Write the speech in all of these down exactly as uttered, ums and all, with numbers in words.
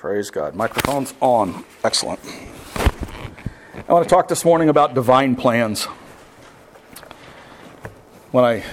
Praise God. Microphone's on. Excellent. I want to talk this morning about divine plans. When I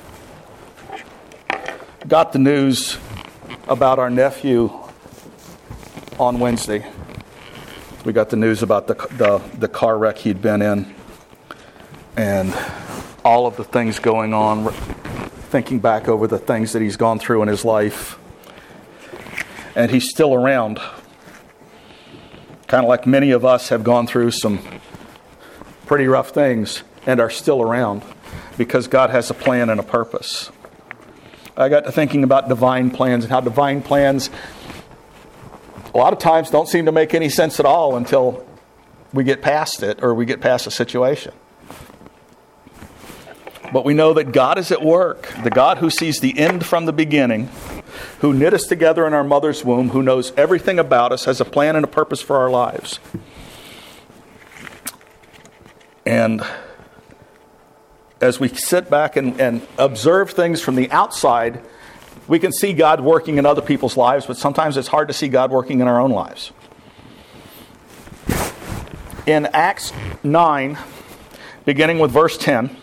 got the news about our nephew on Wednesday, we got the news about the, the, the car wreck he'd been in and all of the things going on, thinking back over the things that he's gone through in his life. And he's still around. Kind of like many of us have gone through some pretty rough things and are still around because God has a plan and a purpose. I got to thinking about divine plans and how divine plans a lot of times don't seem to make any sense at all until we get past it or we get past a situation. But we know that God is at work. The God who sees the end from the beginning, who knit us together in our mother's womb, who knows everything about us, has a plan and a purpose for our lives. And as we sit back and, and observe things from the outside, we can see God working in other people's lives, but sometimes it's hard to see God working in our own lives. In Acts nine, beginning with verse ten,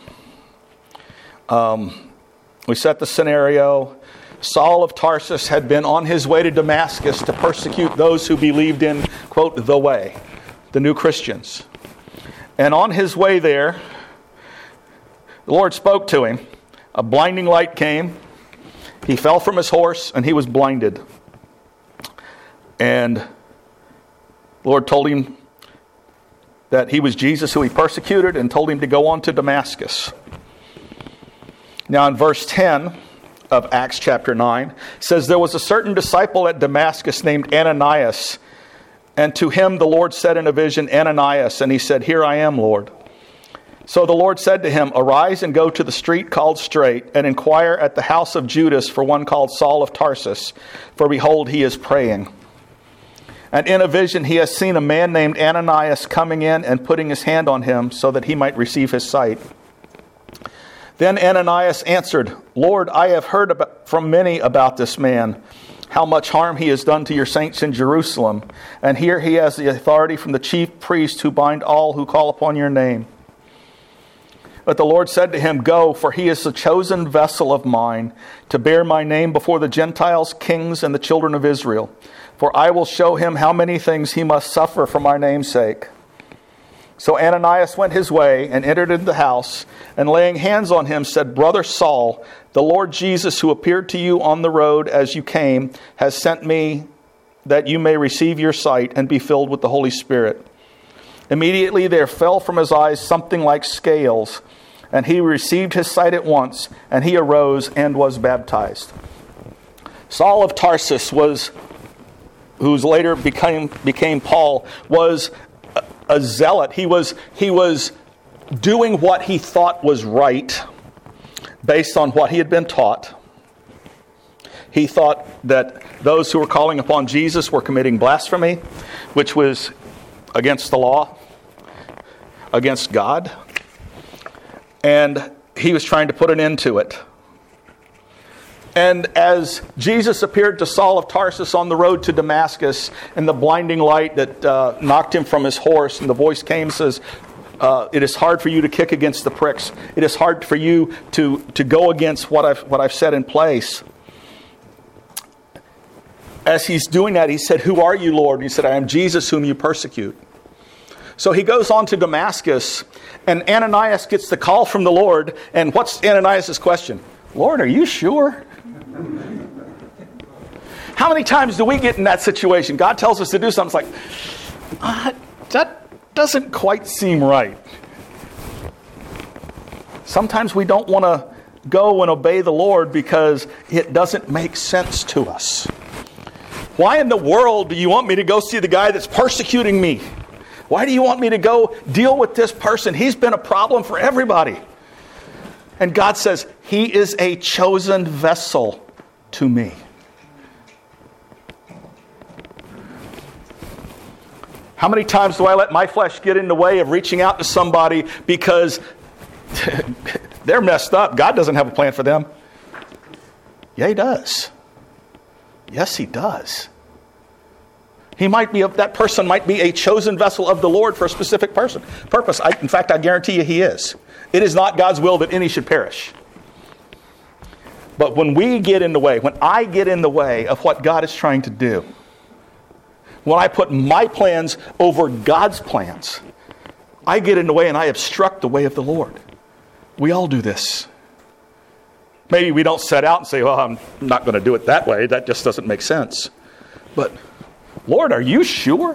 um, we set the scenario. Saul of Tarsus had been on his way to Damascus to persecute those who believed in, quote, the way, the new Christians. And on his way there, the Lord spoke to him. A blinding light came. He fell from his horse and he was blinded. And the Lord told him that he was Jesus who he persecuted and told him to go on to Damascus. Now in verse ten of Acts chapter nine, says, there was a certain disciple at Damascus named Ananias, and to him the Lord said in a vision, Ananias, and he said, here I am, Lord. So the Lord said to him, arise and go to the street called Straight, and inquire at the house of Judas for one called Saul of Tarsus, for behold, he is praying. And in a vision he has seen a man named Ananias coming in and putting his hand on him so that he might receive his sight. Then Ananias answered, Lord, I have heard about, from many about this man, how much harm he has done to your saints in Jerusalem. And here he has the authority from the chief priest who bind all who call upon your name. But the Lord said to him, go, for he is the chosen vessel of mine to bear my name before the Gentiles, kings, and the children of Israel. For I will show him how many things he must suffer for my name's sake. So Ananias went his way and entered into the house, and laying hands on him said, Brother Saul, the Lord Jesus, who appeared to you on the road as you came, has sent me that you may receive your sight and be filled with the Holy Spirit. Immediately there fell from his eyes something like scales, and he received his sight at once, and he arose and was baptized. Saul of Tarsus was, who's later became became Paul, was a zealot. He was he was doing what he thought was right based on what he had been taught. He thought that those who were calling upon Jesus were committing blasphemy, which was against the law, against God. And he was trying to put an end to it. And as Jesus appeared to Saul of Tarsus on the road to Damascus, and the blinding light that uh, knocked him from his horse, and the voice came and says, uh, it is hard for you to kick against the pricks. It is hard for you to, to go against what I've, what I've set in place. As he's doing that, he said, who are you, Lord? And he said, I am Jesus whom you persecute. So he goes on to Damascus, and Ananias gets the call from the Lord. And what's Ananias' question? Lord, are you sure? How many times do we get in that situation? God tells us to do something. It's like, uh, that doesn't quite seem right. Sometimes we don't want to go and obey the Lord because it doesn't make sense to us. Why in the world do you want me to go see the guy that's persecuting me? Why do you want me to go deal with this person? He's been a problem for everybody. And God says, he is a chosen vessel to me. How many times do I let my flesh get in the way of reaching out to somebody because they're messed up? God doesn't have a plan for them. Yeah, he does. Yes, he does. He might be, that person might be a chosen vessel of the Lord for a specific person, purpose. I, in fact, I guarantee you he is. It is not God's will that any should perish. But when we get in the way, when I get in the way of what God is trying to do, when I put my plans over God's plans, I get in the way and I obstruct the way of the Lord. We all do this. Maybe we don't set out and say, well, I'm not going to do it that way. That just doesn't make sense. But, Lord, are you sure?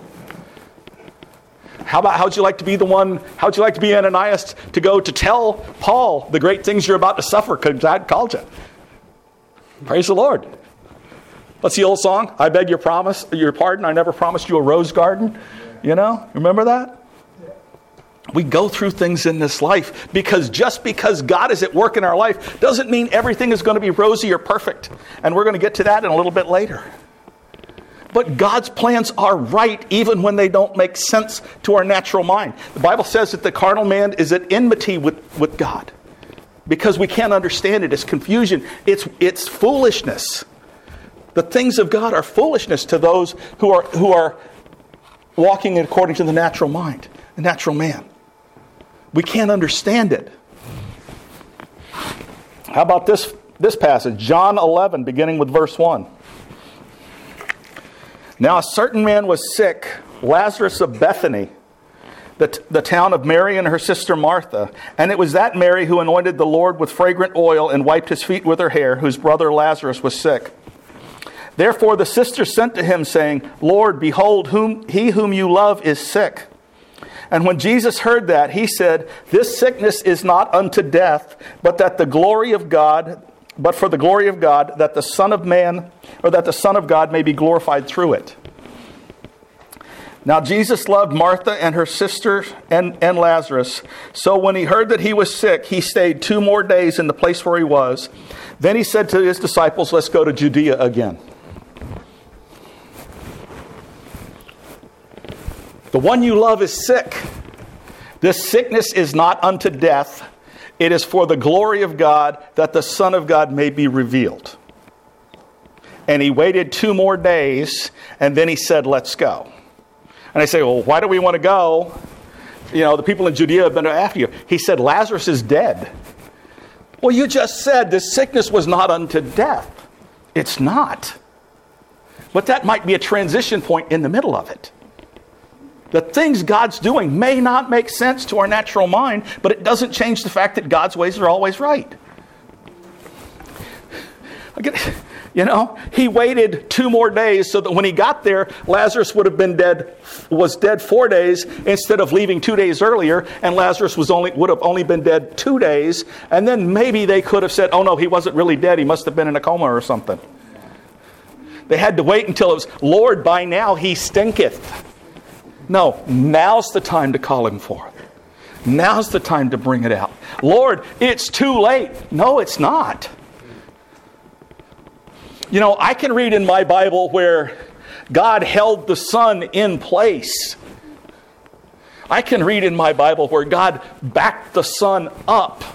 How about, how'd you like to be the one, how'd you like to be Ananias to go to tell Paul the great things you're about to suffer because God called you? Praise the Lord. What's the old song? I beg your promise, your pardon, I never promised you a rose garden. You know, remember that? We go through things in this life because just because God is at work in our life doesn't mean everything is going to be rosy or perfect. And we're going to get to that in a little bit later. But God's plans are right even when they don't make sense to our natural mind. The Bible says that the carnal man is at enmity with, with God because we can't understand it. It's confusion. It's, it's foolishness. The things of God are foolishness to those who are, who are walking according to the natural mind, the natural man. We can't understand it. How about this, this passage? John eleven, beginning with verse one. Now a certain man was sick, Lazarus of Bethany, the, the town of Mary and her sister Martha. And it was that Mary who anointed the Lord with fragrant oil and wiped his feet with her hair, whose brother Lazarus was sick. Therefore the sisters sent to him, saying, Lord, behold, whom he whom you love is sick. And when Jesus heard that, he said, This sickness is not unto death, but that the glory of God, but for the glory of God, that the Son of Man, or that the Son of God may be glorified through it. Now Jesus loved Martha and her sister and, and Lazarus. So when he heard that he was sick, he stayed two more days in the place where he was. Then he said to his disciples, Let's go to Judea again. The one you love is sick. This sickness is not unto death. It is for the glory of God, that the Son of God may be revealed. And he waited two more days, and then he said, Let's go. And I say, well, why do we want to go? You know, the people in Judea have been after you. He said, Lazarus is dead. Well, you just said this sickness was not unto death. It's not. But that might be a transition point in the middle of it. The things God's doing may not make sense to our natural mind, but it doesn't change the fact that God's ways are always right. You know, he waited two more days so that when he got there, Lazarus would have been dead, was dead four days instead of leaving two days earlier, and Lazarus was only would have only been dead two days, and then maybe they could have said, oh no, he wasn't really dead, he must have been in a coma or something. They had to wait until it was, Lord, by now he stinketh. No, now's the time to call him forth. Now's the time to bring it out. Lord, it's too late. No, it's not. You know, I can read in my Bible where God held the sun in place. I can read in my Bible where God backed the sun up.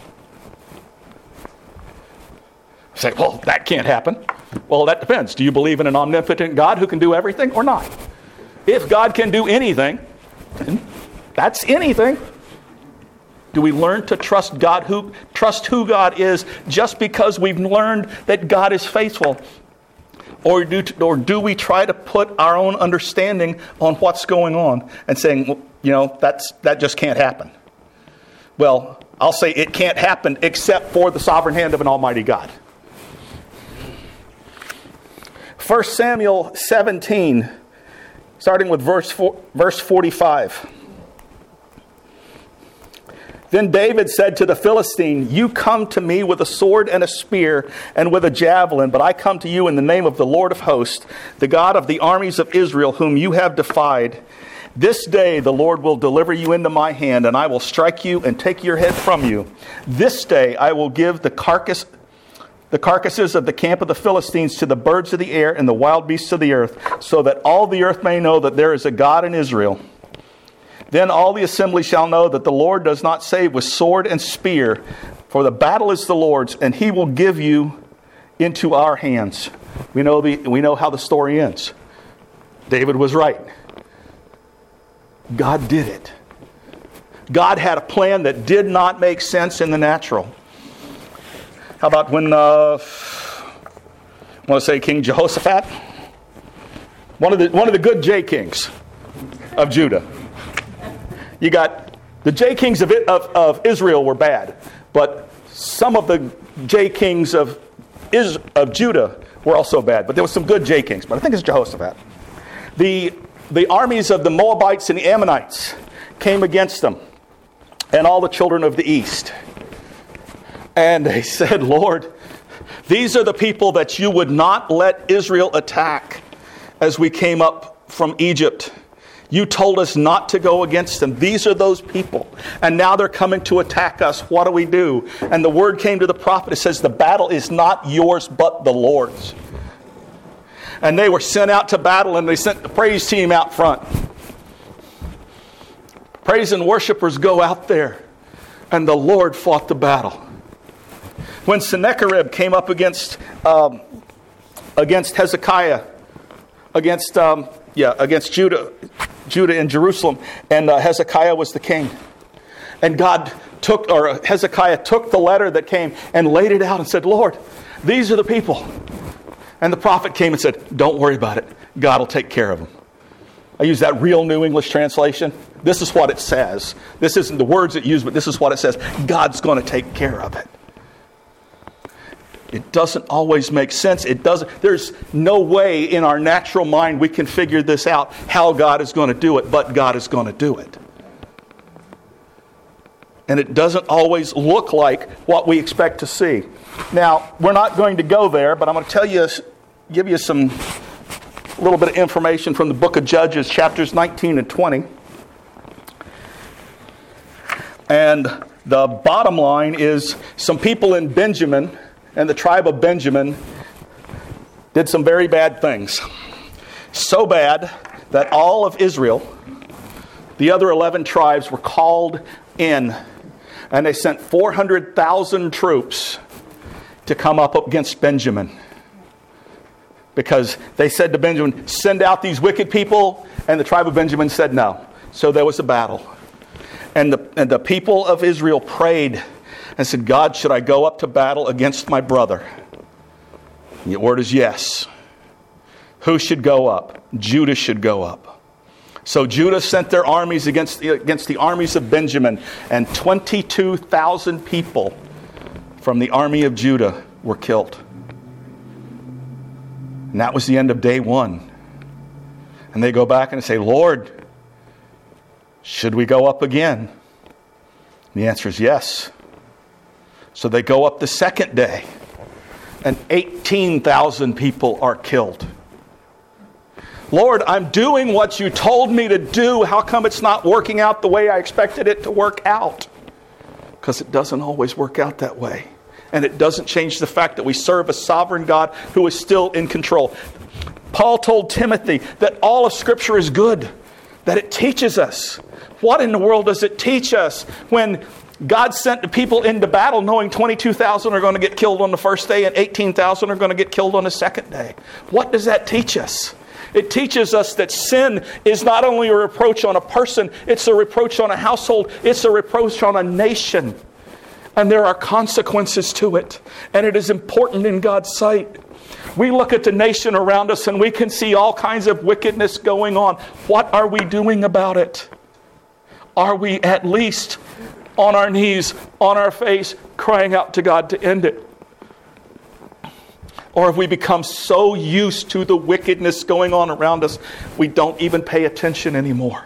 Say, well, that can't happen. Well, that depends. Do you believe in an omnipotent God who can do everything or not? If God can do anything, that's anything. Do we learn to trust God, who trust who God is just because we've learned that God is faithful? Or do, or do we try to put our own understanding on what's going on and saying, well, you know, that's that just can't happen? Well, I'll say it can't happen except for the sovereign hand of an almighty God. First Samuel seventeen, starting with verse four, verse forty-five. Then David said to the Philistine, you come to me with a sword and a spear and with a javelin, but I come to you in the name of the Lord of hosts, the God of the armies of Israel, whom you have defied. This day the Lord will deliver you into my hand, and I will strike you and take your head from you. This day I will give the carcass, the carcasses of the camp of the Philistines to the birds of the air and the wild beasts of the earth, so that all the earth may know that there is a God in Israel. Then all the assembly shall know that the Lord does not save with sword and spear, for the battle is the Lord's, and he will give you into our hands. We know the we know how the story ends. David was right. God did it. God had a plan that did not make sense in the natural. How about when, uh, I want to say King Jehoshaphat? One of the, one of the good J kings of Judah. You got, the J kings of, of, of Israel were bad, but some of the J kings of, Is, of Judah were also bad. But there were some good J kings, but I think it's Jehoshaphat. The, the armies of the Moabites and the Ammonites came against them, and all the children of the east. And they said, Lord, these are the people that you would not let Israel attack as we came up from Egypt. You told us not to go against them. These are those people. And now they're coming to attack us. What do we do? And the word came to the prophet. It says, the battle is not yours, but the Lord's. And they were sent out to battle, and they sent the praise team out front. Praise and worshipers go out there, and the Lord fought the battle. When Sennacherib came up against um, against Hezekiah, against um, yeah, against Judah, Judah and Jerusalem, and uh, Hezekiah was the king, and God took, or Hezekiah took the letter that came and laid it out and said, Lord, these are the people. And the prophet came and said, don't worry about it. God will take care of them. I use that real New English translation. This is what it says. This isn't the words it used, but this is what it says. God's going to take care of it. It doesn't always make sense. It doesn't. There's no way in our natural mind we can figure this out, how God is going to do it, but God is going to do it. And it doesn't always look like what we expect to see. Now, we're not going to go there, but I'm going to tell you, give you some a little bit of information from the book of Judges, chapters nineteen and twenty. And the bottom line is some people in Benjamin and the tribe of Benjamin did some very bad things. So bad that all of Israel, the other eleven tribes, were called in, and they sent four hundred thousand troops to come up against Benjamin. Because they said to Benjamin, send out these wicked people, and the tribe of Benjamin said no. So there was a battle. And the, and the people of Israel prayed and said, God, should I go up to battle against my brother? And the word is yes. Who should go up? Judah should go up. So Judah sent their armies against the, against the armies of Benjamin, and twenty-two thousand people from the army of Judah were killed. And that was the end of day one. And they go back and say, Lord, should we go up again? And the answer is yes. So they go up the second day, and eighteen thousand people are killed. Lord, I'm doing what you told me to do. How come it's not working out the way I expected it to work out? Because it doesn't always work out that way. And it doesn't change the fact that we serve a sovereign God who is still in control. Paul told Timothy that all of Scripture is good, that it teaches us. What in the world does it teach us when God sent the people into battle knowing twenty-two thousand are going to get killed on the first day and eighteen thousand are going to get killed on the second day? What does that teach us? It teaches us that sin is not only a reproach on a person, it's a reproach on a household, it's a reproach on a nation. And there are consequences to it. And it is important in God's sight. We look at the nation around us and we can see all kinds of wickedness going on. What are we doing about it? Are we at least on our knees, on our face, crying out to God to end it? Or have we become so used to the wickedness going on around us, we don't even pay attention anymore?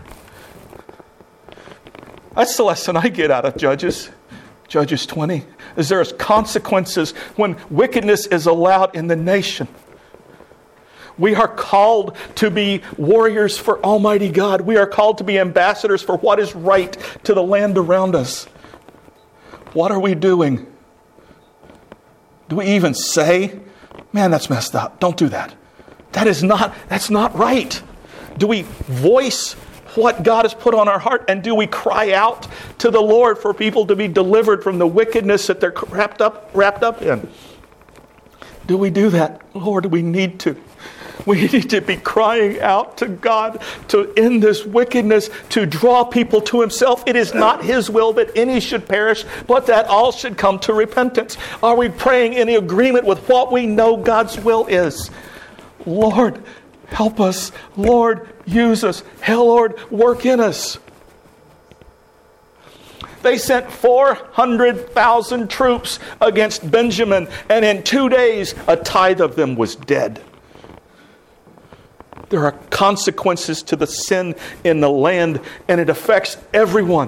That's the lesson I get out of Judges. Judges twenty, is there is consequences when wickedness is allowed in the nation. We are called to be warriors for Almighty God. We are called to be ambassadors for what is right to the land around us. What are we doing? Do we even say, man, that's messed up. Don't do that. That is not, that's not right. Do we voice what God has put on our heart? And do we cry out to the Lord for people to be delivered from the wickedness that they're wrapped up, wrapped up in? Do we do that? Lord, we need to. We need to be crying out to God to end this wickedness, to draw people to himself. It is not his will that any should perish, but that all should come to repentance. Are we praying in agreement with what we know God's will is? Lord, help us. Lord, use us. Hell, Lord, work in us. They sent four hundred thousand troops against Benjamin, and in two days, a tithe of them was dead. There are consequences to the sin in the land, and it affects everyone.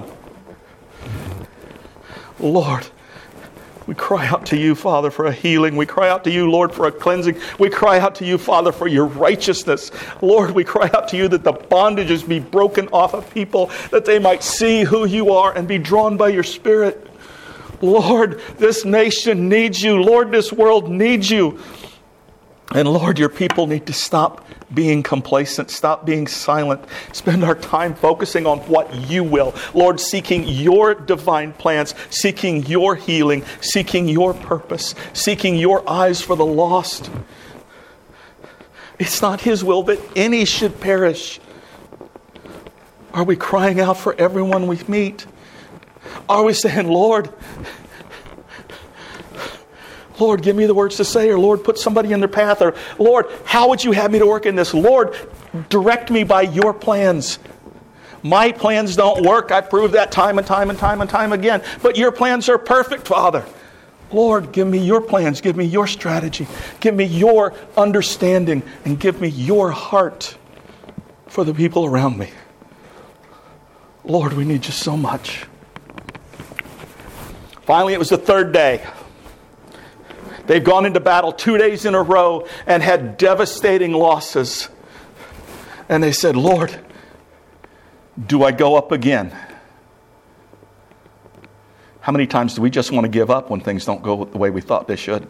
Lord, we cry out to you, Father, for a healing. We cry out to you, Lord, for a cleansing. We cry out to you, Father, for your righteousness. Lord, we cry out to you that the bondages be broken off of people, that they might see who you are and be drawn by your Spirit. Lord, this nation needs you. Lord, this world needs you. And Lord, your people need to stop being complacent, stop being silent, spend our time focusing on what you will. Lord, seeking your divine plans, seeking your healing, seeking your purpose, seeking your eyes for the lost. It's not his will that any should perish. Are we crying out for everyone we meet? Are we saying, Lord, Lord, give me the words to say, or Lord, put somebody in their path, or Lord, how would you have me to work in this? Lord, direct me by your plans. My plans don't work. I proved that time and time and time and time again. But your plans are perfect, Father. Lord, give me your plans. Give me your strategy. Give me your understanding. And give me your heart for the people around me. Lord, we need you so much. Finally, it was the third day. They've gone into battle two days in a row and had devastating losses. And they said, Lord, do I go up again? How many times do we just want to give up when things don't go the way we thought they should?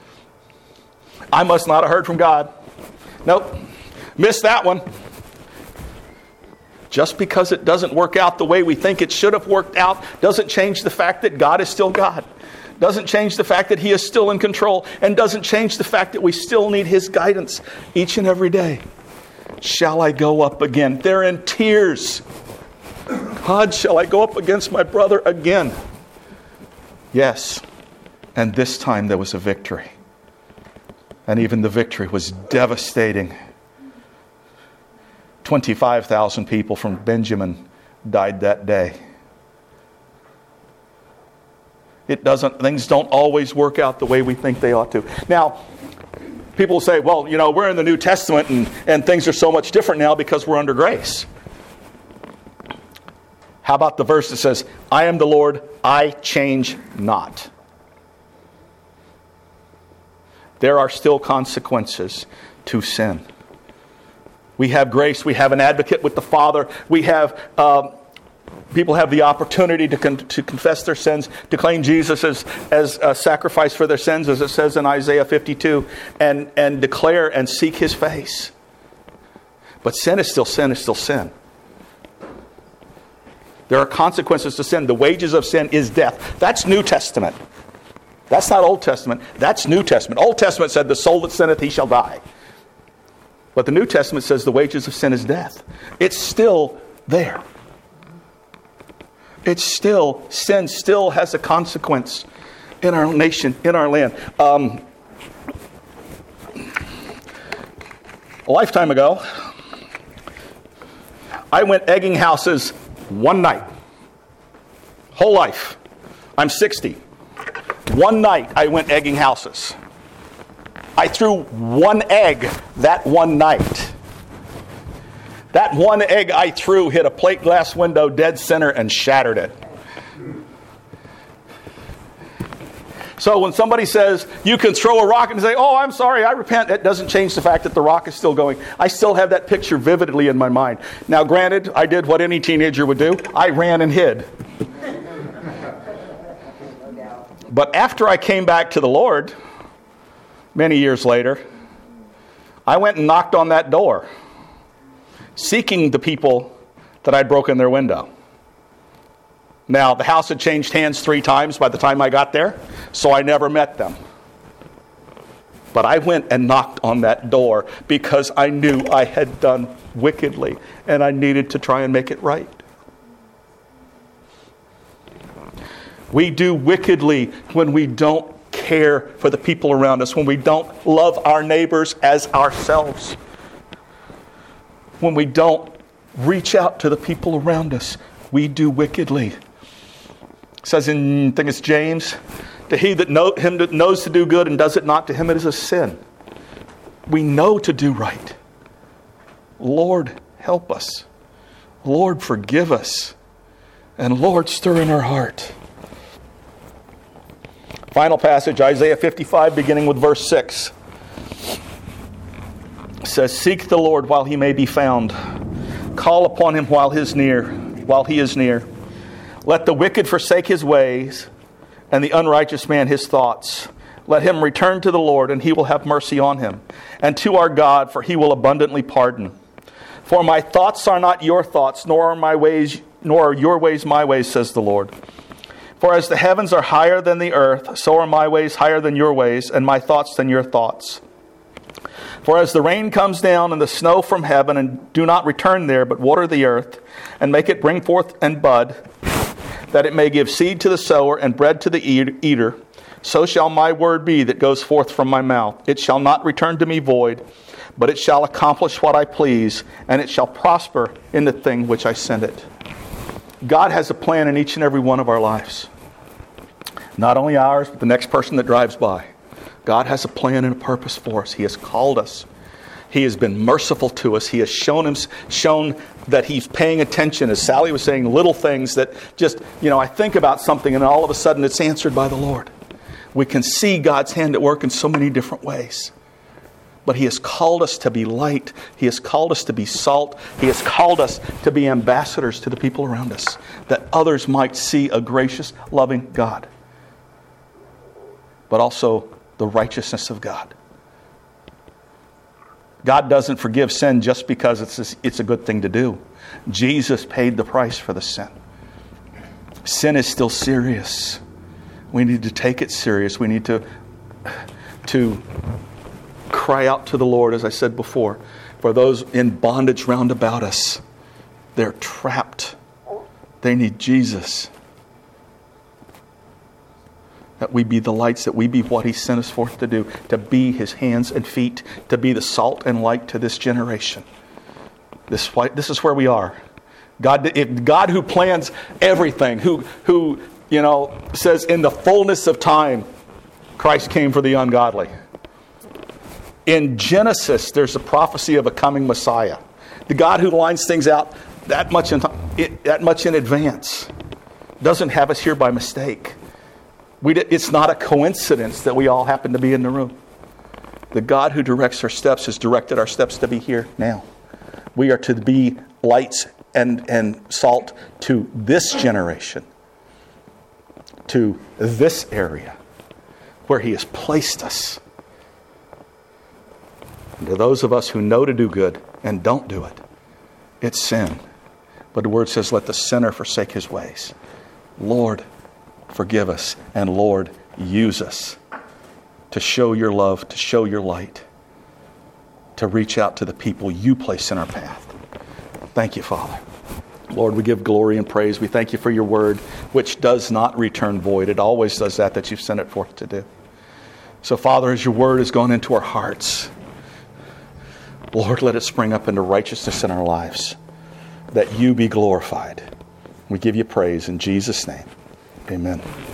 I must not have heard from God. Nope. Missed that one. Just because it doesn't work out the way we think it should have worked out doesn't change the fact that God is still God. Doesn't change the fact that he is still in control, and doesn't change the fact that we still need his guidance each and every day. Shall I go up again? They're in tears. God, shall I go up against my brother again? Yes. And this time there was a victory. And even the victory was devastating. twenty-five thousand people from Benjamin died that day. It doesn't, things don't always work out the way we think they ought to. Now, people say, well, you know, we're in the New Testament and, and things are so much different now because we're under grace. How about the verse that says, I am the Lord, I change not. There are still consequences to sin. We have grace. We have an advocate with the Father. We have... Uh, People have the opportunity to con- to confess their sins, to claim Jesus as, as a sacrifice for their sins, as it says in Isaiah fifty-two, and, and declare and seek his face. But sin is still sin is still sin. There are consequences to sin. The wages of sin is death. That's New Testament. That's not Old Testament. That's New Testament. Old Testament said, the soul that sinneth, he shall die. But the New Testament says the wages of sin is death. It's still there. It's still, sin still has a consequence in our nation, in our land. Um, a lifetime ago, I went egging houses one night. Whole life. I'm sixty. One night I went egging houses. I threw one egg that one night. That one egg I threw hit a plate glass window dead center and shattered it. So when somebody says, you can throw a rock and say, oh, I'm sorry, I repent, it doesn't change the fact that the rock is still going. I still have that picture vividly in my mind. Now, granted, I did what any teenager would do. I ran and hid. But after I came back to the Lord, many years later, I went and knocked on that door, seeking the people that I'd broken their window. Now, the house had changed hands three times by the time I got there, so I never met them. But I went and knocked on that door because I knew I had done wickedly and I needed to try and make it right. We do wickedly when we don't care for the people around us, when we don't love our neighbors as ourselves, when we don't reach out to the people around us. We do wickedly. It says in, I think it's James, to he that know, him that knows to do good and does it not, to him it is a sin. We know to do right. Lord, help us. Lord, forgive us. And Lord, stir in our heart. Final passage, Isaiah fifty-five, beginning with verse six. It says, seek the Lord while he may be found. Call upon him while he is near, while he is near. Let the wicked forsake his ways, and the unrighteous man his thoughts. Let him return to the Lord, and he will have mercy on him, and to our God, for he will abundantly pardon. For my thoughts are not your thoughts, nor are my ways, nor are your ways my ways, says the Lord. For as the heavens are higher than the earth, so are my ways higher than your ways, and my thoughts than your thoughts. For as the rain comes down and the snow from heaven, and do not return there, but water the earth, and make it bring forth and bud, that it may give seed to the sower and bread to the eater, so shall my word be that goes forth from my mouth. It shall not return to me void, but it shall accomplish what I please, and it shall prosper in the thing which I send it. God has a plan in each and every one of our lives. Not only ours, but the next person that drives by. God has a plan and a purpose for us. He has called us. He has been merciful to us. He has shown him, shown that he's paying attention. As Sally was saying, little things that just, you know, I think about something and all of a sudden it's answered by the Lord. We can see God's hand at work in so many different ways. But he has called us to be light. He has called us to be salt. He has called us to be ambassadors to the people around us, that others might see a gracious, loving God, but also the righteousness of God. God doesn't forgive sin just because it's a, it's a good thing to do. Jesus paid the price for the sin. Sin is still serious. We need to take it serious. We need to, to cry out to the Lord, as I said before, for those in bondage round about us. They're trapped. They need Jesus. That we be the lights, that we be what he sent us forth to do, to be his hands and feet, to be the salt and light to this generation. This, this is where we are. God, if God who plans everything, who, who you know, says in the fullness of time, Christ came for the ungodly. In Genesis, there's a prophecy of a coming Messiah. The God who lines things out that much in, that much in advance doesn't have us here by mistake. We, it's not a coincidence that we all happen to be in the room. The God who directs our steps has directed our steps to be here now. We are to be lights and, and salt to this generation, to this area where he has placed us. And to those of us who know to do good and don't do it, it's sin. But the word says, let the sinner forsake his ways. Lord, forgive us, and Lord, use us to show your love, to show your light, to reach out to the people you place in our path. Thank you, Father. Lord, we give glory and praise. We thank you for your word, which does not return void. It always does that, that you've sent it forth to do. So, Father, as your word has gone into our hearts, Lord, let it spring up into righteousness in our lives, that you be glorified. We give you praise in Jesus' name. Amen.